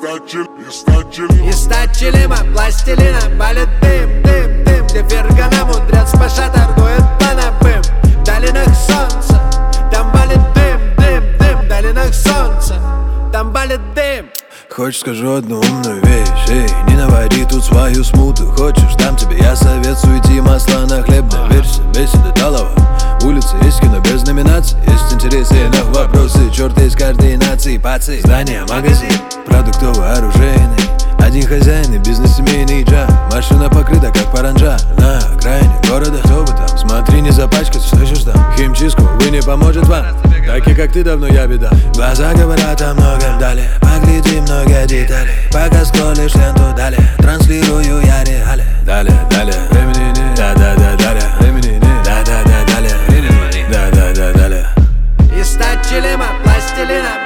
И стать челима, пластилина, балит дым, дым, дым. Где Фергана мудрец Паша торгует панабым. В долинах солнца, там балит дым, дым, дым. В долинах солнца, там балит дым. Хочешь, скажу одну умную вещь, эй, не наводи тут свою смуту. Хочешь, дам тебе я совет, суети масла на хлеб. Доверься, беседа талова. Улица есть кино без номинаций. Есть интересы, но вопросы, черт из координации. Пацы, здание, магазин, продуктово-оружейный. Один хозяин и бизнес-семейный джам. Машина покрыта как паранджа. На окраине города, кто бы там? Смотри, не запачкать, слышишь там? Химчистку, увы, не поможет вам. Такие как ты, давно я беда. Глаза говорят о многом, далее погляди много деталей. Пока скроллишь ленту, далее транслирую я реали. Далее, далее, времени нет. Да-да-да, далее, времени нет. Да-да-да, далее, времени нет. Да-да-да, далее. И стать челима, пластилина,